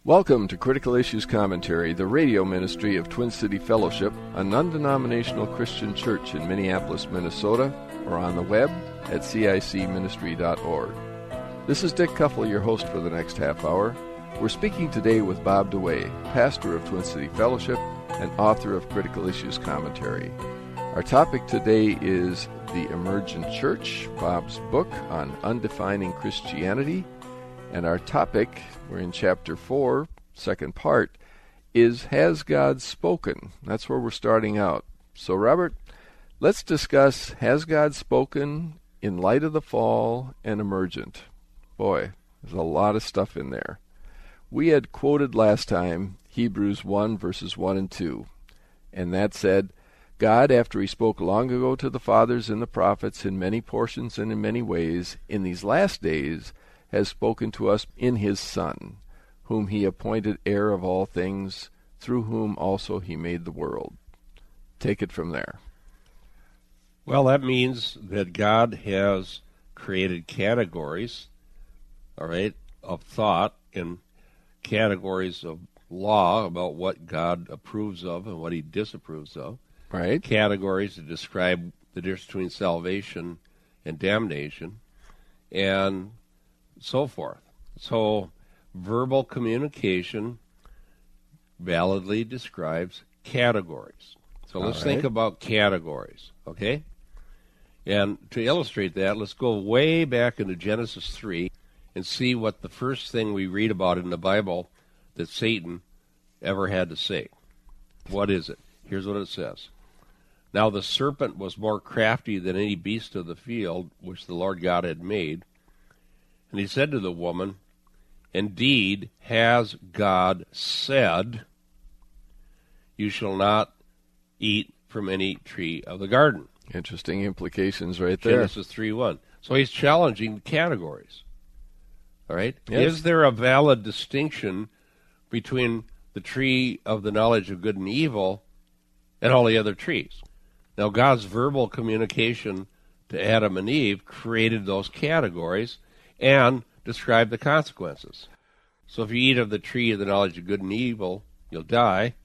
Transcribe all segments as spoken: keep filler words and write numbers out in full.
Welcome to Critical Issues Commentary, the radio ministry of Twin City Fellowship, a non-denominational Christian church in Minneapolis, Minnesota, or on the web at C I C ministry dot org. This is Dick Kuffel, your host for the next half hour. We're speaking today with Bob DeWay, pastor of Twin City Fellowship and author of Critical Issues Commentary. Our topic today is The Emergent Church, Bob's book on undefining Christianity. And our topic, we're in chapter four, second part, is Has God Spoken? That's where we're starting out. So, Robert, let's discuss Has God Spoken in light of the fall and emergent. Boy, there's a lot of stuff in there. We had quoted last time Hebrews one, verses one and two, and that said, God, after he spoke long ago to the fathers and the prophets in many portions and in many ways, in these last days has spoken to us in his Son, whom he appointed heir of all things, through whom also he made the world. Take it from there. Well, that means that God has created categories, all right, of thought and categories of law about what God approves of and what he disapproves of. Right. Categories to describe the difference between salvation and damnation, and so forth. So verbal communication validly describes categories. So let's right. think about categories, okay? And to illustrate that, let's go way back into Genesis three and see what the first thing we read about in the Bible that Satan ever had to say. What is it? Here's what it says. Now the serpent was more crafty than any beast of the field which the Lord God had made. And he said to the woman, Indeed, has God said, You shall not eat from any tree of the garden. Interesting implications right there. Genesis three one. So he's challenging categories. All right? Yes. Is there a valid distinction between the tree of the knowledge of good and evil and all the other trees? Now, God's verbal communication to Adam and Eve created those categories and describe the consequences. So if you eat of the tree of the knowledge of good and evil, you'll die,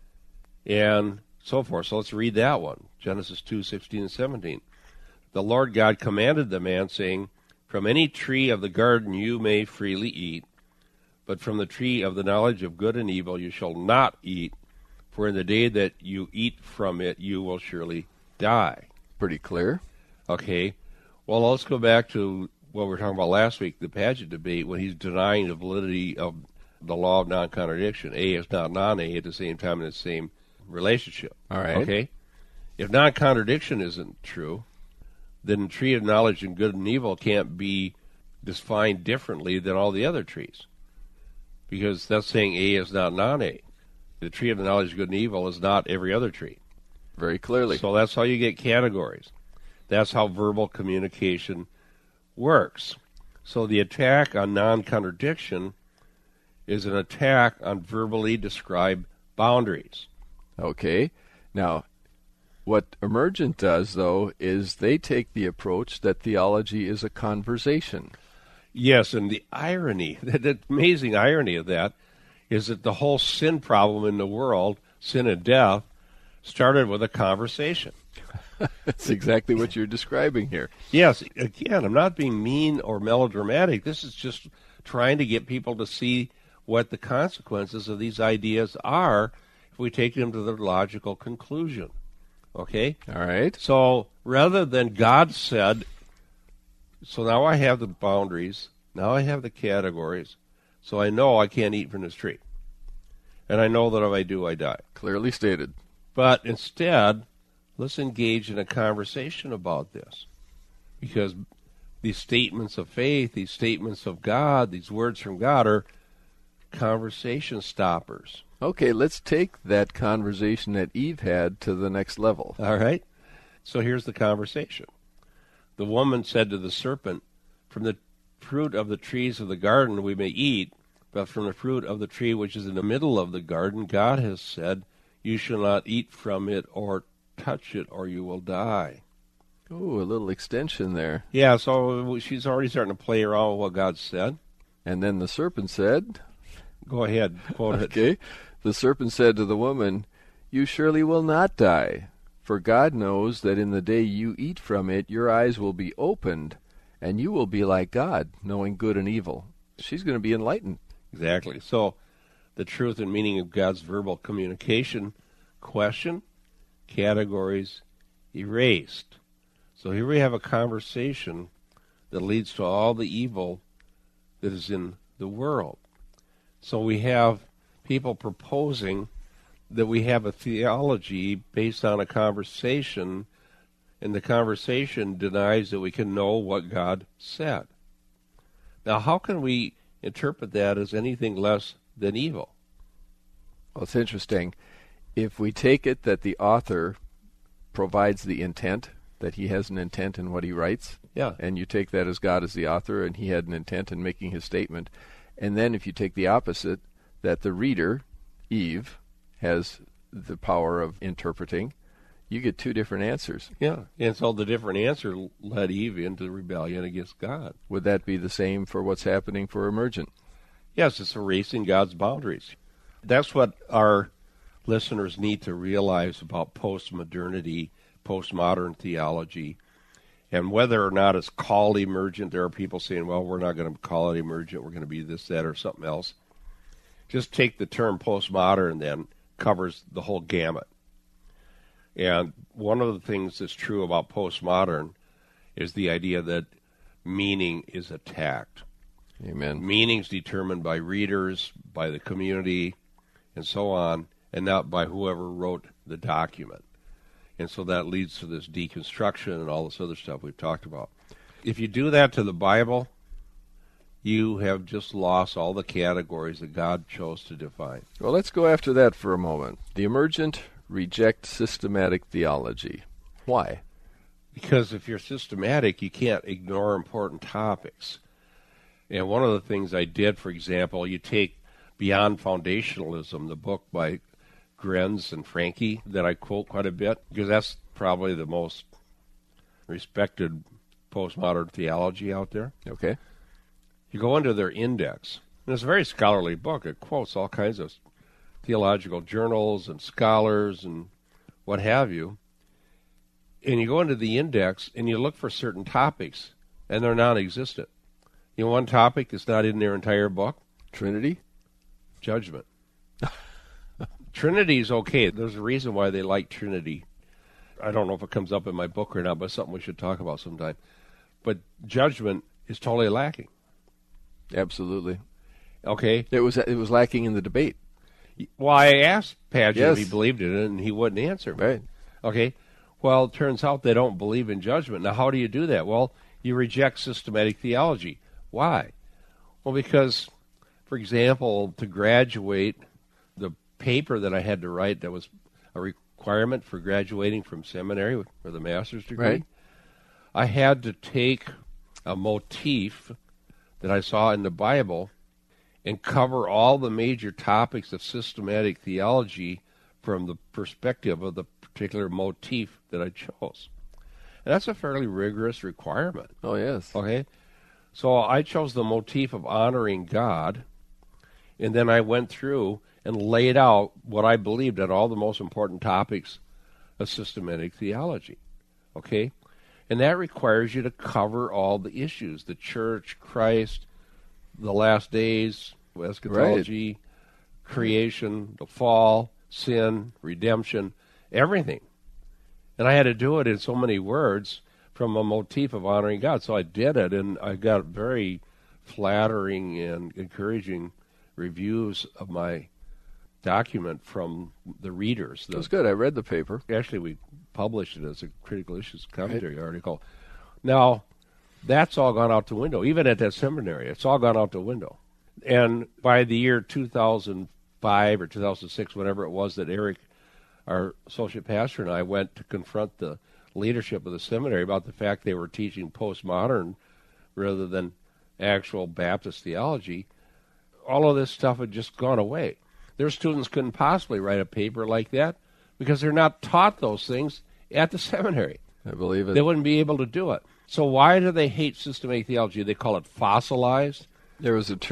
and so forth. So let's read that one, Genesis two sixteen and seventeen. The Lord God commanded the man, saying, From any tree of the garden you may freely eat, but from the tree of the knowledge of good and evil you shall not eat, for in the day that you eat from it you will surely die. Pretty clear. Okay, well, let's go back to what we were talking about last week, the Padgett debate, when he's denying the validity of the law of non-contradiction. A is not non-A at the same time in the same relationship. All right. Okay? If non-contradiction isn't true, then the tree of knowledge and good and evil can't be defined differently than all the other trees. Because that's saying A is not non-A. The tree of the knowledge of good and evil is not every other tree. Very clearly. So that's how you get categories. That's how verbal communication works. So the attack on non-contradiction is an attack on verbally described boundaries. Okay. Now, what Emergent does, though, is they take the approach that theology is a conversation. Yes, and the irony, the amazing irony of that, is that the whole sin problem in the world, sin and death, started with a conversation. That's exactly what you're describing here. Yes, again, I'm not being mean or melodramatic. This is just trying to get people to see what the consequences of these ideas are if we take them to their logical conclusion. Okay? All right. So rather than God said, so now I have the boundaries, now I have the categories, so I know I can't eat from this tree. And I know that if I do, I die. Clearly stated. But instead, let's engage in a conversation about this. Because these statements of faith, these statements of God, these words from God are conversation stoppers. Okay, let's take that conversation that Eve had to the next level. All right? So here's the conversation. The woman said to the serpent, From the fruit of the trees of the garden we may eat, but from the fruit of the tree which is in the middle of the garden, God has said, You shall not eat from it or touch it, or you will die. Ooh, a little extension there. Yeah, so she's already starting to play around with what God said. And then the serpent said, Go ahead, quote it. Okay. The serpent said to the woman, "You surely will not die, for God knows that in the day you eat from it, your eyes will be opened, and you will be like God, knowing good and evil." She's going to be enlightened. Exactly. So the truth and meaning of God's verbal communication, question, categories, erased. So here we have a conversation that leads to all the evil that is in the world. So we have people proposing that we have a theology based on a conversation, and the conversation denies that we can know what God said. Now, how can we interpret that as anything less than evil? Well, it's interesting. If we take it that the author provides the intent, that he has an intent in what he writes, yeah, and you take that as God as the author, and he had an intent in making his statement, and then if you take the opposite, that the reader, Eve, has the power of interpreting, you get two different answers. Yeah, and so the different answer led Eve into rebellion against God. Would that be the same for what's happening for emergent? Yes, it's erasing God's boundaries. That's what our listeners need to realize about postmodernity, postmodern theology, and whether or not it's called emergent. There are people saying, well, we're not going to call it emergent, we're going to be this, that, or something else. Just take the term postmodern, then, covers the whole gamut. And one of the things that's true about postmodern is the idea that meaning is attacked. Amen. Meaning's determined by readers, by the community, and so on, and not by whoever wrote the document. And so that leads to this deconstruction and all this other stuff we've talked about. If you do that to the Bible, you have just lost all the categories that God chose to define. Well, let's go after that for a moment. The emergent reject systematic theology. Why? Because if you're systematic, you can't ignore important topics. And one of the things I did, for example, you take Beyond Foundationalism, the book by Grenz and Franke that I quote quite a bit, because that's probably the most respected postmodern theology out there. Okay. You go into their index, and it's a very scholarly book. It quotes all kinds of theological journals and scholars and what have you. And you go into the index, and you look for certain topics, and they're non-existent. You know, one topic that's not in their entire book? Trinity? Judgment. Trinity is okay. There's a reason why they like Trinity. I don't know if it comes up in my book or not, but it's something we should talk about sometime. But judgment is totally lacking. Absolutely. Okay. It was it was lacking in the debate. Well, I asked Padgett Yes. if he believed in it, and he wouldn't answer me. Right. Okay. Well, it turns out they don't believe in judgment. Now, how do you do that? Well, you reject systematic theology. Why? Well, because, for example, to graduate, the paper that I had to write that was a requirement for graduating from seminary for the master's degree, Right. I had to take a motif that I saw in the Bible and cover all the major topics of systematic theology from the perspective of the particular motif that I chose. And that's a fairly rigorous requirement. Oh, yes. Okay? So I chose the motif of honoring God, and then I went through and laid out what I believed at all the most important topics of systematic theology. Okay? And that requires you to cover all the issues: the church, Christ, the last days, eschatology, right. creation, the fall, sin, redemption, everything. And I had to do it in so many words from a motif of honoring God. So I did it, and I got very flattering and encouraging reviews of my document from the readers. It was good. I read the paper. Actually, we published it as a critical issues commentary right. article. Now, that's all gone out the window. Even at that seminary, it's all gone out the window. And by the year two thousand five or two thousand six, whatever it was, that Eric, our associate pastor, and I went to confront the leadership of the seminary about the fact they were teaching postmodern rather than actual Baptist theology, all of this stuff had just gone away. Their students couldn't possibly write a paper like that because they're not taught those things at the seminary. I believe it. They wouldn't be able to do it. So why do they hate systematic theology? They call it fossilized. There was a term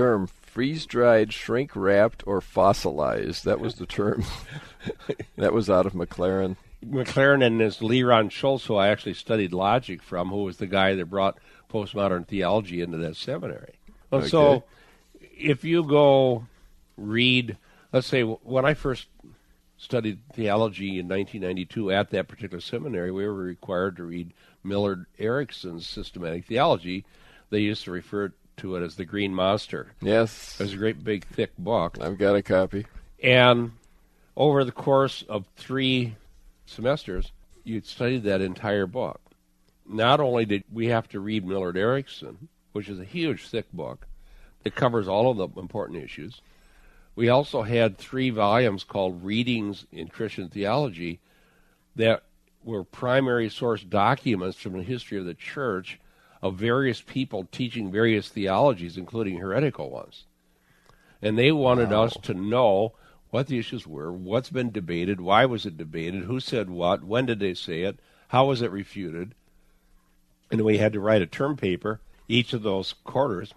freeze-dried, shrink-wrapped, or fossilized. That was the term. That was out of McLaren. McLaren and this Leron Schultz, who I actually studied logic from, who was the guy that brought postmodern theology into that seminary. Well, Okay. So if you go read, let's say when I first studied theology in nineteen ninety-two at that particular seminary, we were required to read Millard Erickson's Systematic Theology. They used to refer to it as the Green Monster. Yes. It was a great big thick book. I've got a copy. And over the course of three semesters, you'd studied that entire book. Not only did we have to read Millard Erickson, which is a huge, thick book, it covers all of the important issues. We also had three volumes called Readings in Christian Theology that were primary source documents from the history of the church of various people teaching various theologies, including heretical ones. And they wanted Wow. us to know what the issues were, what's been debated, why was it debated, who said what, when did they say it, how was it refuted. And we had to write a term paper, each of those quarters,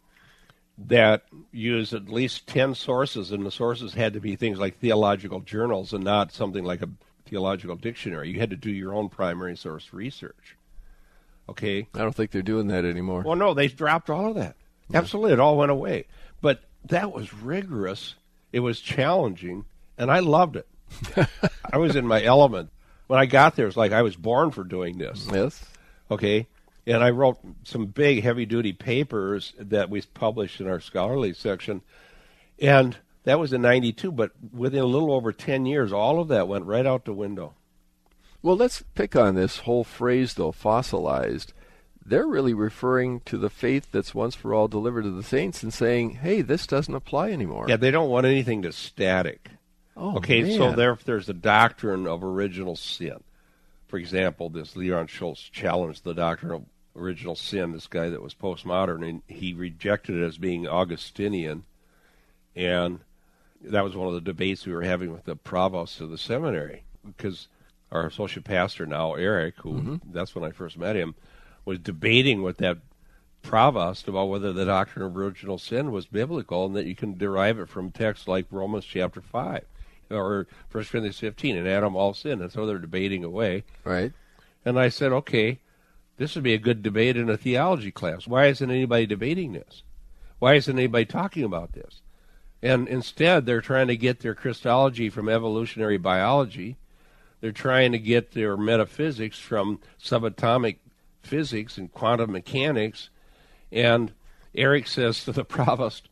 that used at least ten sources, and the sources had to be things like theological journals and not something like a theological dictionary. You had to do your own primary source research. Okay? I don't think they're doing that anymore. Well, no, they dropped all of that. Absolutely, it all went away. But that was rigorous. It was challenging, and I loved it. I was in my element. When I got there, it was like I was born for doing this. Yes. Okay? And I wrote some big, heavy-duty papers that we published in our scholarly section. And that was in ninety-two, but within a little over ten years, all of that went right out the window. Well, let's pick on this whole phrase, though, fossilized. They're really referring to the faith that's once for all delivered to the saints and saying, hey, this doesn't apply anymore. Yeah, they don't want anything that's static. Oh, okay, man. so there, there's a doctrine of original sin. For example, this Leron Schultz challenged the doctrine of original sin, this guy that was postmodern, and he rejected it as being Augustinian. And that was one of the debates we were having with the provost of the seminary, because our associate pastor now, Eric, who Mm-hmm. that's when I first met him, was debating with that provost about whether the doctrine of original sin was biblical and that you can derive it from texts like Romans chapter five or First Corinthians fifteen, and Adam all sinned. And so they're debating away. Right. And I said, okay, this would be a good debate in a theology class. Why isn't anybody debating this? Why isn't anybody talking about this? And instead, they're trying to get their Christology from evolutionary biology. They're trying to get their metaphysics from subatomic physics and quantum mechanics. And Eric says to the provost,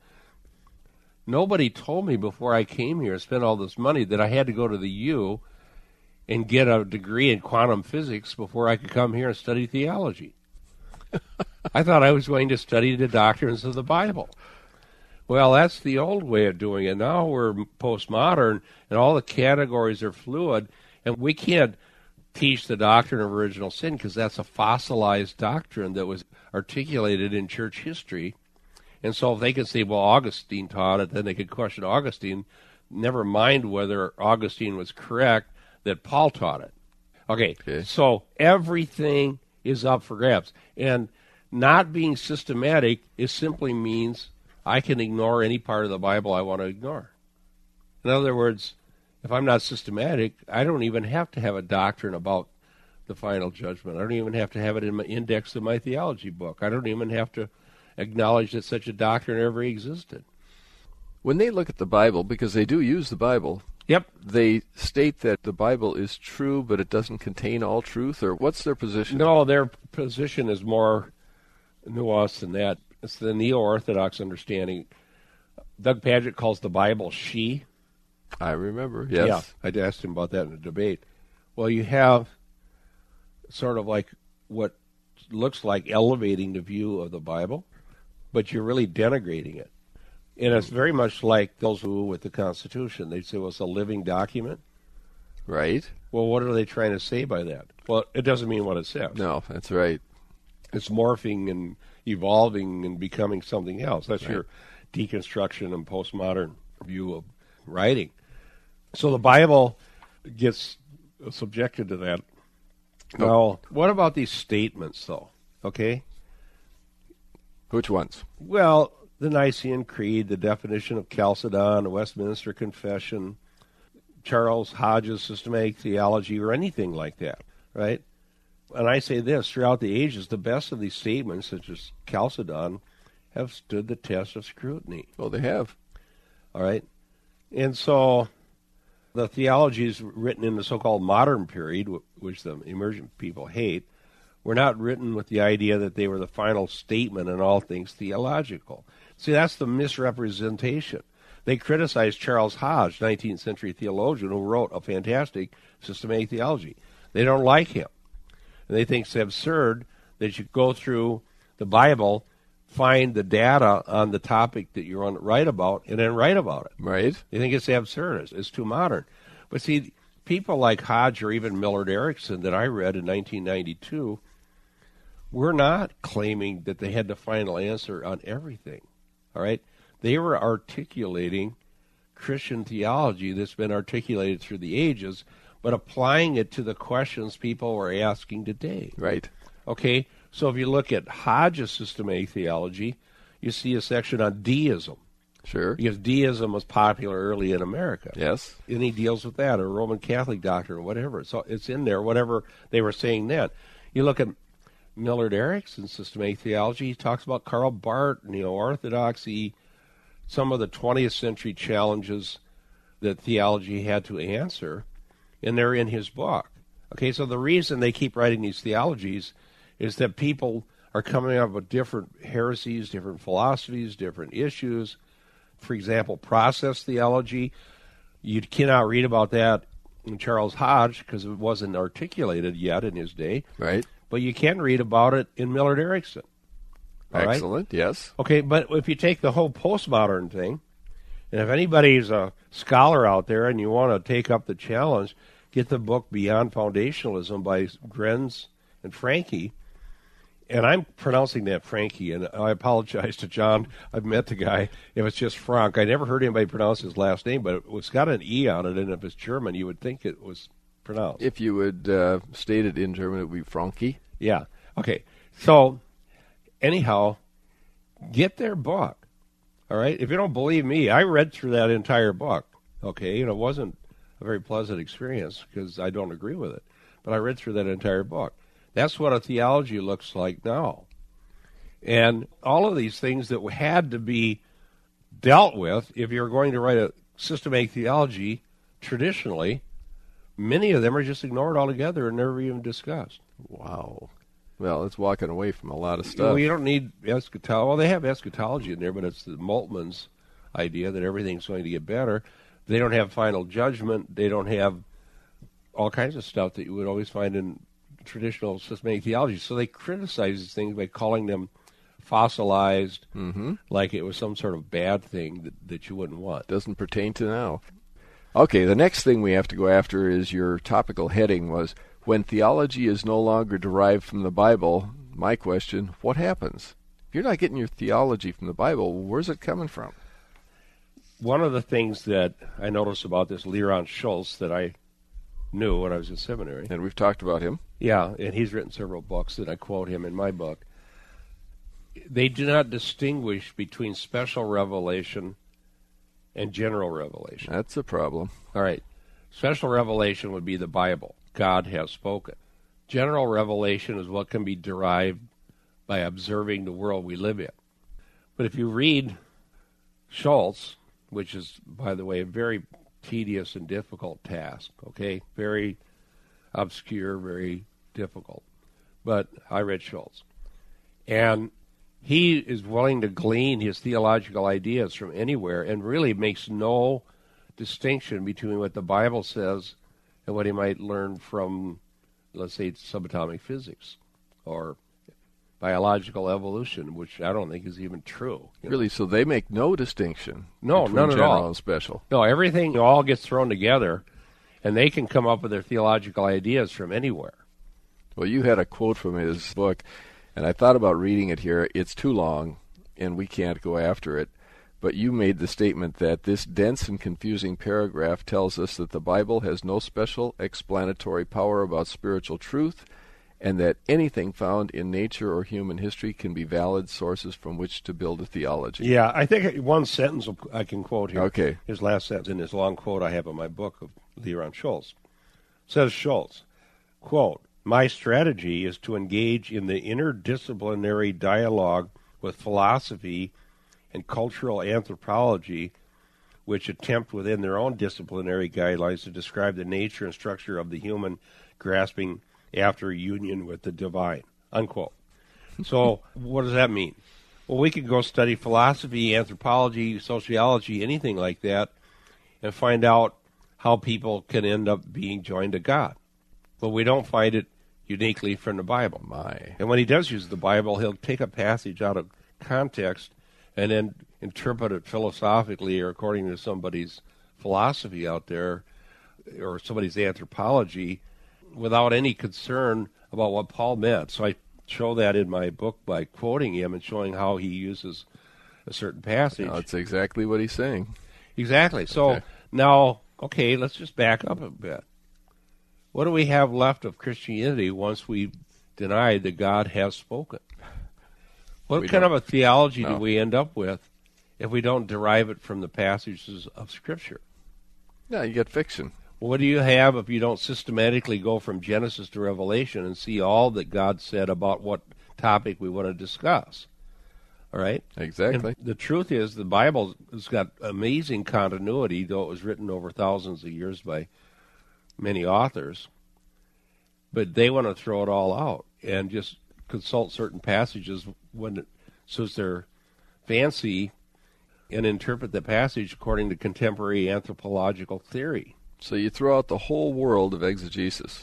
nobody told me before I came here and spent all this money that I had to go to the U and get a degree in quantum physics before I could come here and study theology. I thought I was going to study the doctrines of the Bible. Well, that's the old way of doing it. Now we're postmodern, and all the categories are fluid, and we can't teach the doctrine of original sin because that's a fossilized doctrine that was articulated in church history. And so if they could say, well, Augustine taught it, then they could question Augustine, never mind whether Augustine was correct that Paul taught it. Okay, Okay. So everything is up for grabs. And not being systematic is simply means I can ignore any part of the Bible I want to ignore. In other words, if I'm not systematic, I don't even have to have a doctrine about the final judgment. I don't even have to have it in my index of my theology book. I don't even have to acknowledge that such a doctrine ever existed. When they look at the Bible, because they do use the Bible, Yep. they state that the Bible is true, but it doesn't contain all truth, or what's their position? No, their position is more nuanced than that. It's the neo-Orthodox understanding. Doug Padgett calls the Bible she. I remember, yes. Yeah, I asked him about that in a debate. Well, you have sort of like what looks like elevating the view of the Bible, but you're really denigrating it. And it's very much like those who with the Constitution. They say, well, it's a living document. Right? Well, what are they trying to say by that? Well, it doesn't mean what it says. No, that's right. It's morphing and evolving and becoming something else. That's Right. your deconstruction and postmodern view of writing. So the Bible gets subjected to that. Now, what about these statements, though? Okay? Which ones? Well, the Nicene Creed, the definition of Chalcedon, the Westminster Confession, Charles Hodge's systematic theology, or anything like that, right? And I say this, throughout the ages, the best of these statements, such as Chalcedon, have stood the test of scrutiny. Well, they have. All right? And so the theologies written in the so-called modern period, which the emergent people hate, were not written with the idea that they were the final statement in all things theological. See, that's the misrepresentation. They criticized Charles Hodge, nineteenth century theologian, who wrote a fantastic systematic theology. They don't like him. And they think it's absurd that you go through the Bible, find the data on the topic that you want to write about, and then write about it. Right. They think it's absurd. It's, it's too modern. But see, people like Hodge or even Millard Erickson that I read in nineteen ninety-two were not claiming that they had the final answer on everything. All right? They were articulating Christian theology that's been articulated through the ages, but applying it to the questions people were asking today. Right. Okay, so if you look at Hodge's systematic theology, you see a section on deism. Sure. Because deism was popular early in America. Yes. And he deals with that, or Roman Catholic doctrine, or whatever. So it's in there, whatever they were saying then. You look at Millard Erickson's systematic theology, he talks about Karl Barth, neo-orthodoxy, some of the twentieth century challenges that theology had to answer, and they're in his book. Okay, so the reason they keep writing these theologies is that people are coming up with different heresies, different philosophies, different issues. For example, process theology. You cannot read about that in Charles Hodge because it wasn't articulated yet in his day. Right. But you can read about it in Millard Erickson. All right? Excellent, yes. Okay, but if you take the whole postmodern thing, and if anybody's a scholar out there and you want to take up the challenge, get the book Beyond Foundationalism by Grenz and Franke. And I'm pronouncing that Franke, and I apologize to John. I've met the guy. If it's just Frank, I never heard anybody pronounce his last name, but it's got an E on it, and if it's German, you would think it was pronounced. If you would uh, state it in German, it would be Franke. Yeah. Okay. So, anyhow, get their book. All right? If you don't believe me, I read through that entire book. Okay? And it wasn't a very pleasant experience because I don't agree with it. But I read through that entire book. That's what a theology looks like now. And all of these things that had to be dealt with if you're going to write a systematic theology traditionally, many of them are just ignored altogether and never even discussed. Wow. Well, it's walking away from a lot of stuff. Well, you don't need eschatology. Well, they have eschatology in there, but it's the Moltmann's idea that everything's going to get better. They don't have final judgment. They don't have all kinds of stuff that you would always find in traditional systematic theology. So they criticize these things by calling them fossilized, mm-hmm. like it was some sort of bad thing that, that you wouldn't want. Doesn't pertain to now. Okay, the next thing we have to go after is your topical heading was, when theology is no longer derived from the Bible, my question, what happens? If you're not getting your theology from the Bible, where's it coming from? One of the things that I noticed about this Leron Schultz that I knew when I was in seminary. And we've talked about him. Yeah, and he's written several books, and I quote him in my book. They do not distinguish between special revelation and general revelation. That's a problem. All right. Special revelation would be the Bible. God has spoken. General revelation is what can be derived by observing the world we live in. But if you read Schultz, which is, by the way, a very tedious and difficult task, okay? Very obscure, very difficult. But I read Schultz. And he is willing to glean his theological ideas from anywhere and really makes no distinction between what the Bible says and what he might learn from, let's say, subatomic physics or biological evolution, which I don't think is even true. Really? Know? So they make no distinction no, between none at general all. and special? No, everything all gets thrown together, and they can come up with their theological ideas from anywhere. Well, you had a quote from his book, and I thought about reading it here. It's too long, and we can't go after it. But you made the statement that this dense and confusing paragraph tells us that the Bible has no special explanatory power about spiritual truth, and that anything found in nature or human history can be valid sources from which to build a theology. Yeah, I think one sentence I can quote here. Okay. His last sentence in his long quote I have in my book of Leron Schultz. Says Schultz, quote, "My strategy is to engage in the interdisciplinary dialogue with philosophy and cultural anthropology, which attempt within their own disciplinary guidelines to describe the nature and structure of the human grasping after union with the divine," unquote. So what does that mean? Well, we could go study philosophy, anthropology, sociology, anything like that, and find out how people can end up being joined to God. But we don't find it uniquely from the Bible. My. And when he does use the Bible, he'll take a passage out of context and then interpret it philosophically or according to somebody's philosophy out there or somebody's anthropology without any concern about what Paul meant. So I show that in my book by quoting him and showing how he uses a certain passage. No, that's exactly what he's saying. Exactly. So Okay. now, okay, let's just back up a bit. What do we have left of Christianity once we deny that God has spoken? What We kind don't- of a theology No. do we end up with if we don't derive it from the passages of Scripture? No, you get fiction. What do you have if you don't systematically go from Genesis to Revelation and see all that God said about what topic we want to discuss? All right? Exactly. And the truth is the Bible has got amazing continuity, though it was written over thousands of years by many authors. But they want to throw it all out and just consult certain passages when it suits their fancy and interpret the passage according to contemporary anthropological theory. So you throw out the whole world of exegesis.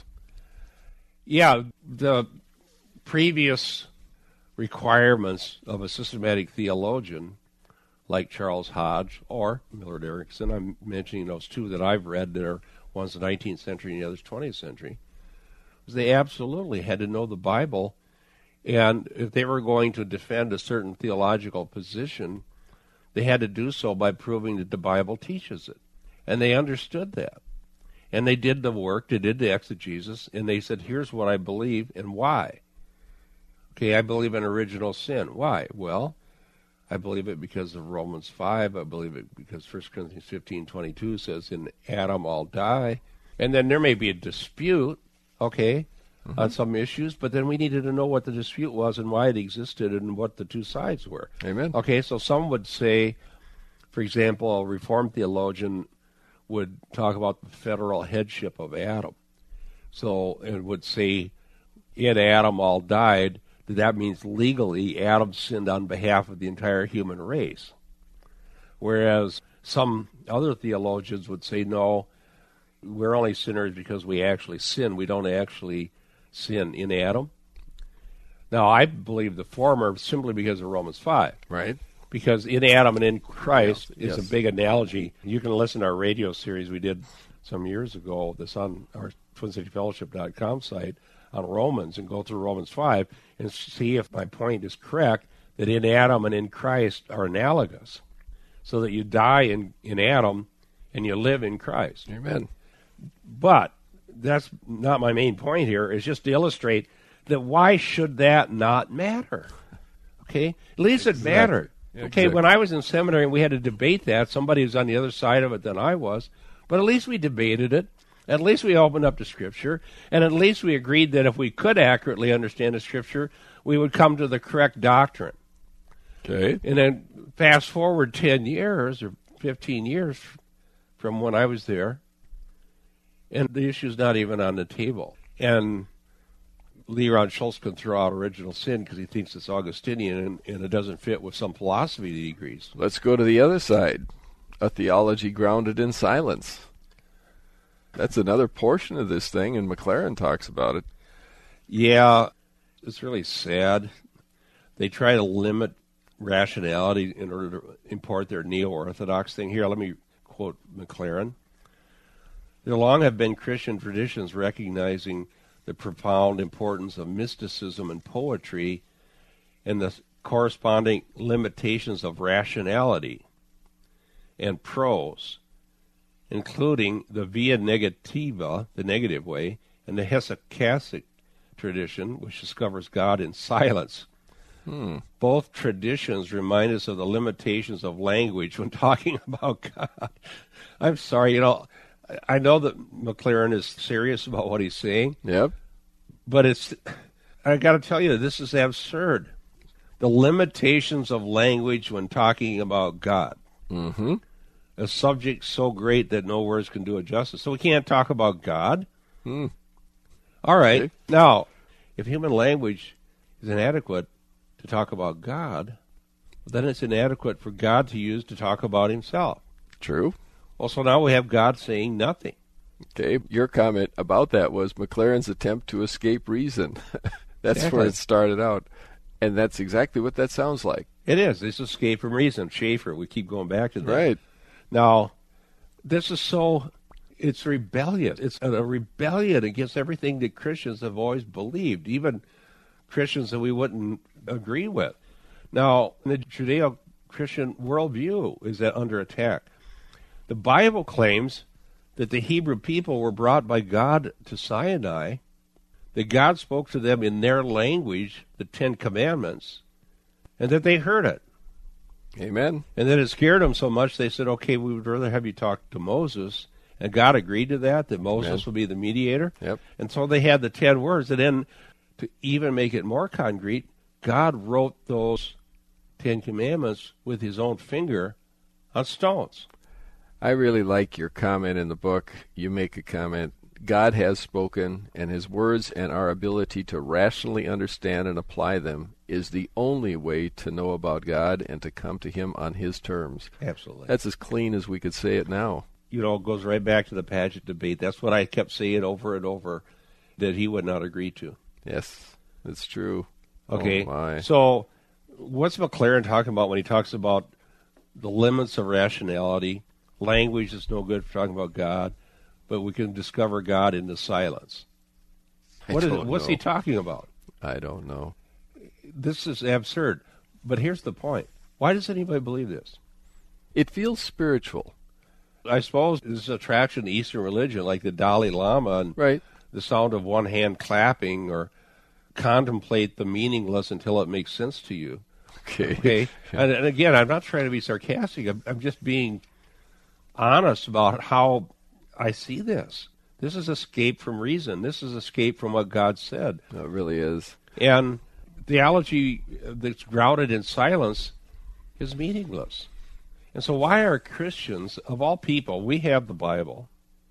Yeah, the previous requirements of a systematic theologian like Charles Hodge or Millard Erickson, I'm mentioning those two that I've read that are one's the nineteenth century and the other's twentieth century, was they absolutely had to know the Bible, and if they were going to defend a certain theological position, they had to do so by proving that the Bible teaches it. And they understood that. And they did the work, they did the exegesis, and they said, here's what I believe and why. Okay, I believe in original sin. Why? Well, I believe it because of Romans five. I believe it because First Corinthians fifteen twenty-two says, in Adam all die. And then there may be a dispute, okay, mm-hmm. on some issues, but then we needed to know what the dispute was and why it existed and what the two sides were. Amen. Okay, so some would say, for example, a Reformed theologian would talk about the federal headship of Adam. So it would say, in Adam all died, that that means legally Adam sinned on behalf of the entire human race. Whereas some other theologians would say, no, we're only sinners because we actually sin. We don't actually sin in Adam. Now, I believe the former simply because of Romans five. Right. Because in Adam and in Christ Yeah, is yes. a big analogy. You can listen to our radio series we did some years ago, that's on our twin city fellowship dot com site, on Romans, and go through Romans five and see if my point is correct, that in Adam and in Christ are analogous. So that you die in, in Adam and you live in Christ. Amen. But that's not my main point here, is just to illustrate that why should that not matter? Okay? At least Exactly. it mattered. Yeah, okay, exactly. when I was in seminary and we had to debate that, somebody was on the other side of it than I was, but at least we debated it. At least we opened up to Scripture, and at least we agreed that if we could accurately understand the Scripture, we would come to the correct doctrine. Okay. And then fast forward ten years or fifteen years from when I was there, and the issue's not even on the table. And Leron Schultz can throw out original sin because he thinks it's Augustinian, and, and it doesn't fit with some philosophy that he agrees. Let's go to the other side. A theology grounded in silence. That's another portion of this thing, and McLaren talks about it. Yeah, it's really sad. They try to limit rationality in order to import their neo-orthodox thing. Here, let me quote McLaren. There long have been Christian traditions recognizing the profound importance of mysticism and poetry and the corresponding limitations of rationality and prose, including the via negativa, the negative way, and the hesychastic tradition, which discovers God in silence. Hmm. Both traditions remind us of the limitations of language when talking about God. I'm sorry, you know, I know that McLaren is serious about what he's saying. Yep. But it's, I got to tell you, this is absurd. The limitations of language when talking about God. Mm-hmm. A subject so great that no words can do it justice. So we can't talk about God. Hmm. All right. Okay. Now, if human language is inadequate to talk about God, then it's inadequate for God to use to talk about himself. True. Well, so now we have God saying nothing. Okay, your comment about that was McLaren's attempt to escape reason. That's Exactly. where it started out. And that's exactly what that sounds like. It is. It's escape from reason. Schaeffer, we keep going back to that. Right. Now, this is so, it's rebellious. It's a rebellion against everything that Christians have always believed, even Christians that we wouldn't agree with. Now, the Judeo-Christian worldview is under attack. The Bible claims that the Hebrew people were brought by God to Sinai, that God spoke to them in their language, the Ten Commandments, and that they heard it. Amen. And then it scared them so much they said, okay, we would rather have you talk to Moses. And God agreed to that, that Moses Amen. would be the mediator. Yep. And so they had the ten words. And then to even make it more concrete, God wrote those Ten Commandments with his own finger on stones. I really like your comment in the book. You make a comment, God has spoken, and his words and our ability to rationally understand and apply them is the only way to know about God and to come to him on his terms. Absolutely. That's as clean as we could say it now. You know, it goes right back to the Paget debate. That's what I kept saying over and over, that he would not agree to. Yes, it's true. Okay, Oh my. So what's McLaren talking about when he talks about the limits of rationality? Language is no good for talking about God, but we can discover God in the silence. I What is don't it? What's know. he talking about? I don't know. This is absurd. But here's the point. Why does anybody believe this? It feels spiritual. I suppose there's attraction to Eastern religion, like the Dalai Lama and Right. the sound of one hand clapping, or contemplate the meaningless until it makes sense to you. Okay. Okay. and, and again, I'm not trying to be sarcastic. I'm, I'm just being honest about how I see this. This is escape from reason. This is escape from what God said. No, it really is. And theology that's grounded in silence is meaningless. And so why are Christians, of all people, we have the Bible.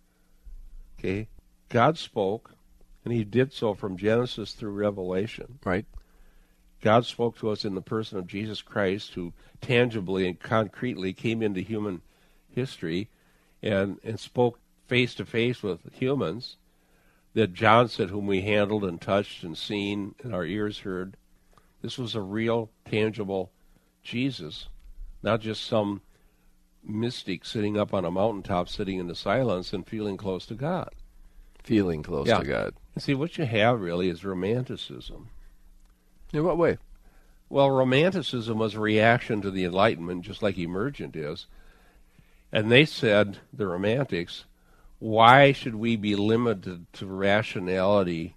Okay. God spoke, and he did so from Genesis through Revelation. Right. God spoke to us in the person of Jesus Christ, who tangibly and concretely came into human history and, and spoke face to face with humans, that John said, whom we handled and touched and seen and our ears heard. This was a real, tangible Jesus, not just some mystic sitting up on a mountaintop, sitting in the silence and feeling close to God. Feeling close Yeah. to God. And see, what you have really is romanticism. In what way? Well, romanticism was a reaction to the Enlightenment, just like emergent is. And they said, the Romantics, why should we be limited to rationality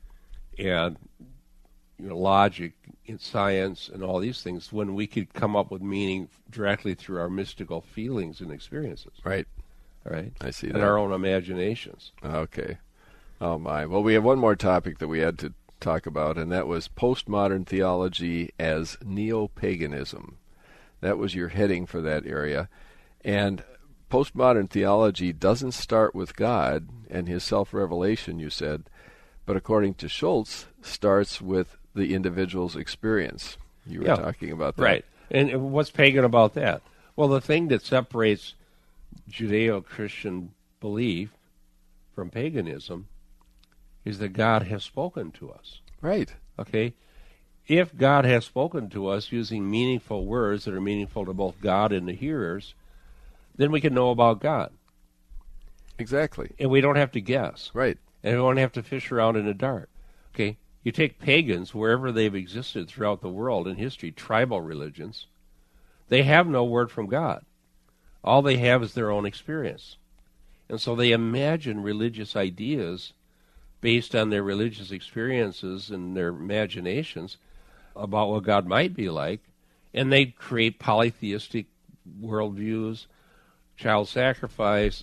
and you know, logic in science and all these things when we could come up with meaning directly through our mystical feelings and experiences? Right. All right? I see and that. our own imaginations. Okay. Oh, my. Well, we have one more topic that we had to talk about, and that was postmodern theology as neo-paganism. That was your heading for that area. And postmodern theology doesn't start with God and his self-revelation, you said, but according to Schultz, starts with the individual's experience. You were Yeah. talking about that. Right. And and what's pagan about that? Well, the thing that separates Judeo-Christian belief from paganism is that God has spoken to us. Right. Okay? If God has spoken to us using meaningful words that are meaningful to both God and the hearers, then we can know about God. Exactly. And we don't have to guess. Right. And we don't have to fish around in the dark. Okay? You take pagans, wherever they've existed throughout the world in history, tribal religions, they have no word from God. All they have is their own experience. And so they imagine religious ideas based on their religious experiences and their imaginations about what God might be like, and they create polytheistic worldviews, child sacrifice,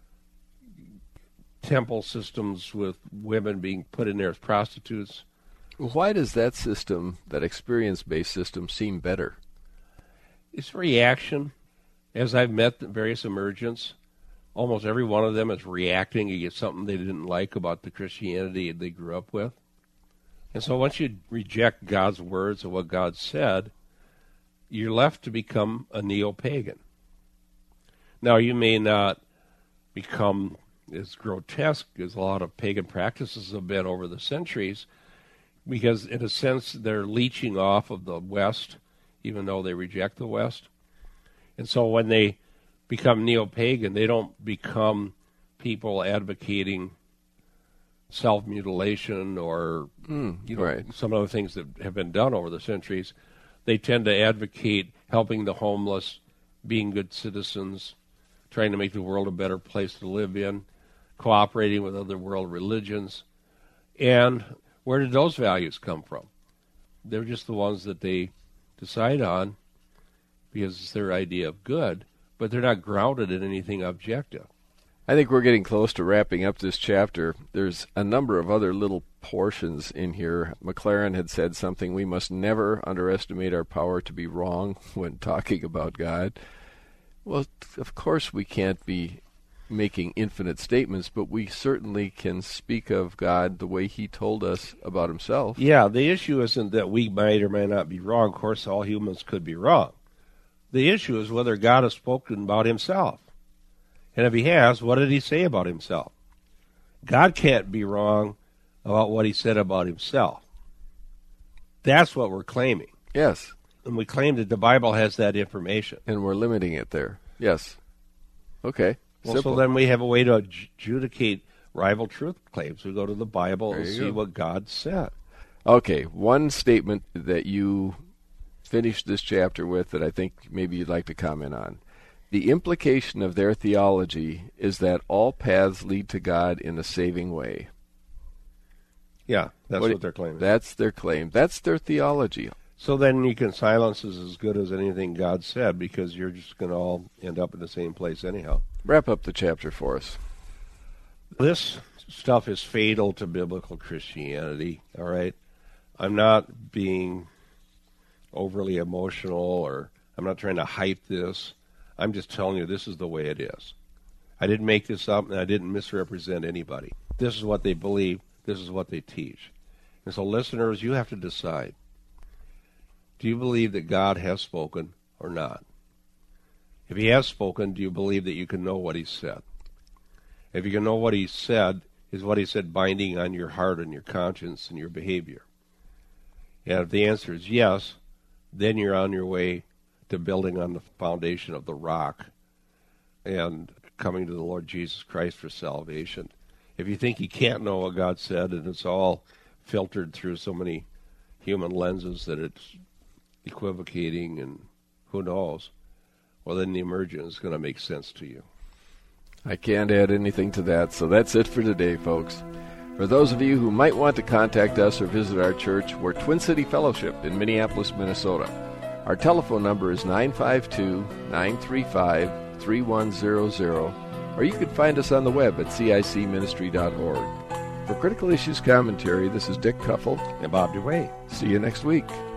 temple systems with women being put in there as prostitutes. Why does that system, that experience-based system, seem better? It's reaction. As I've met the various emergents, almost every one of them is reacting against something they didn't like about the Christianity they grew up with. And so once you reject God's words and what God said, you're left to become a neo-pagan. Now, you may not become as grotesque as a lot of pagan practices have been over the centuries, because in a sense they're leeching off of the West, even though they reject the West. And so when they become neo-pagan, they don't become people advocating self-mutilation or mm, you know, right. some other things that have been done over the centuries. They tend to advocate helping the homeless, being good citizens, trying to make the world a better place to live in, cooperating with other world religions. And where did those values come from? They're just the ones that they decide on because it's their idea of good, but they're not grounded in anything objective. I think we're getting close to wrapping up this chapter. There's a number of other little portions in here. McLaren had said something, we must never underestimate our power to be wrong when talking about God. Well, of course we can't be making infinite statements, but we certainly can speak of God the way he told us about himself. Yeah, the issue isn't that we might or may not be wrong. Of course, all humans could be wrong. The issue is whether God has spoken about himself. And if he has, what did he say about himself? God can't be wrong about what he said about himself. That's what we're claiming. Yes. And we claim that the Bible has that information. And we're limiting it there. Yes. Okay. Well, Simple. so then we have a way to adjudicate rival truth claims. We go to the Bible There and you see go. what God said. Okay, one statement that you finished this chapter with that I think maybe you'd like to comment on. The implication of their theology is that all paths lead to God in a saving way. Yeah, that's What- what, they're claiming. That's their claim. That's their theology. So then you can silence is as good as anything God said, because you're just going to all end up in the same place anyhow. Wrap up the chapter for us. This stuff is fatal to biblical Christianity, all right? I'm not being overly emotional, or I'm not trying to hype this. I'm just telling you this is the way it is. I didn't make this up, and I didn't misrepresent anybody. This is what they believe. This is what they teach. And so, listeners, you have to decide. Do you believe that God has spoken or not? If he has spoken, do you believe that you can know what he said? If you can know what he said, is what he said binding on your heart and your conscience and your behavior? And if the answer is yes, then you're on your way to building on the foundation of the rock and coming to the Lord Jesus Christ for salvation. If you think you can't know what God said and it's all filtered through so many human lenses that it's equivocating and who knows, well, then the emergent is going to make sense to you. I can't add anything to that, so that's it for today, folks. For those of you who might want to contact us or visit our church, we're Twin City Fellowship in Minneapolis, Minnesota. Our telephone number is nine five two, nine three five, three one zero zero, or you can find us on the web at C I C ministry dot org. For Critical Issues Commentary, this is Dick Kuffel. And Bob DeWay. See you next week.